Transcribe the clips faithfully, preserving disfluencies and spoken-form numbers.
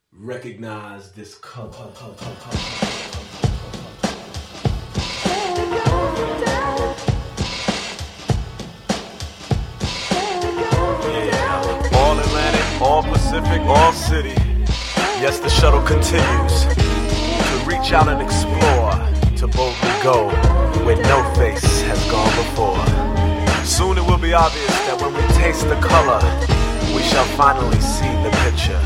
recognize this color. Yeah, all Atlantic, all Pacific, all city. Yes, the shuttle continues to reach out and explore, to boldly go where no face has gone before. Soon it will be obvious that when we taste the color, we shall finally see the picture.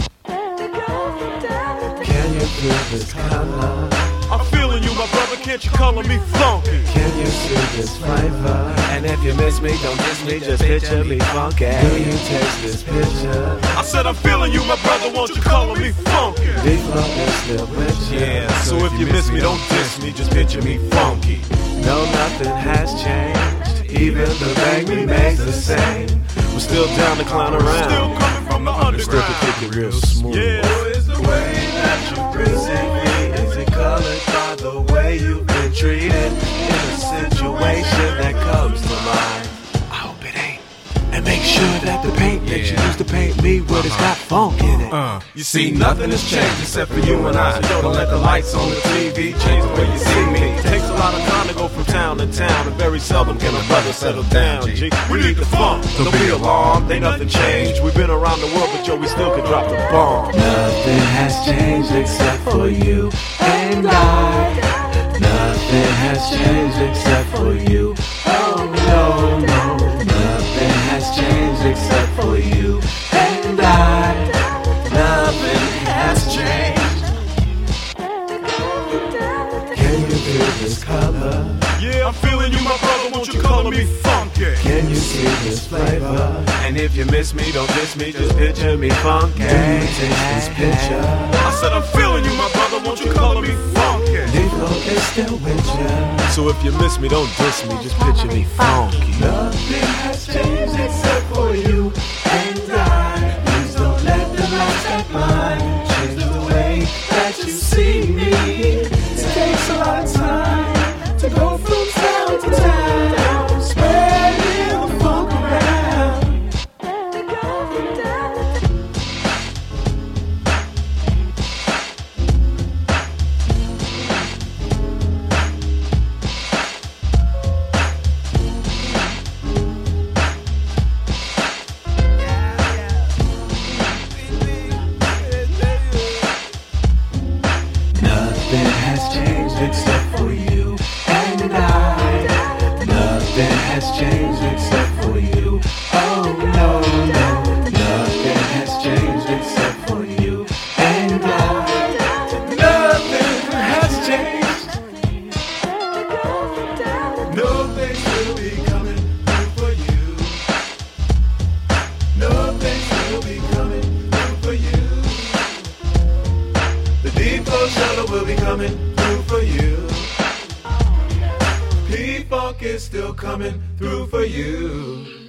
Can you feel this color? I'm feeling you, my brother, can't you color me funky? Can you see this flavor? And if you miss me, don't diss me, just picture me funky. Do you taste this picture? I said I'm feeling you, my brother, won't you color me funky? Deep flow is still with you. Yeah, so if you miss me, don't diss me, just picture me funky. No, nothing has changed. Even the bang remains the same. We're still down to clown around. Still coming from the underground. Still can kick it real smooth. Yeah. Oh, is the way that you present me, is it colored by the way you've been treated in a situation that comes to mind? I hope it ain't. And make sure that the paint that you used to paint me with has got funk in it. Uh, you see, nothing has changed except for you and I. So don't let the lights on the T V change the way you see me. It takes a lot of time to go from town to town, and very seldom can a brother settle down. G, we need the funk. Don't be alarmed, ain't nothing changed. We've been around the world, but yo, we still can drop the bomb. Nothing has changed except for you and I. Nothing has changed except for you. Oh no, no. Nothing has changed except for you and I. Nothing has changed. Can you feel this color? Yeah, I'm feeling you, my brother, won't you color me funky? Can you see this flavor? And if you miss me, don't diss me, just picture me funky. Do you taste this picture? I said I'm feeling you, my brother, won't you color me funky? Deep flow is still with you. So if you miss me, don't diss me, just picture me funky. Nothing has changed except for you and I. Please don't let the lights that mine change the way that you see me. It takes a lot of time to go from town to town, spreading the funk around. Nothing has changed except for you and I. Nothing has changed except for you. Oh no, no. Nothing has changed except for you and I. Nothing has changed. No things will be coming through for you. No things will be coming through for you. The Deep Flow Shuttle will be coming through for you. P-Funk is still coming through for you.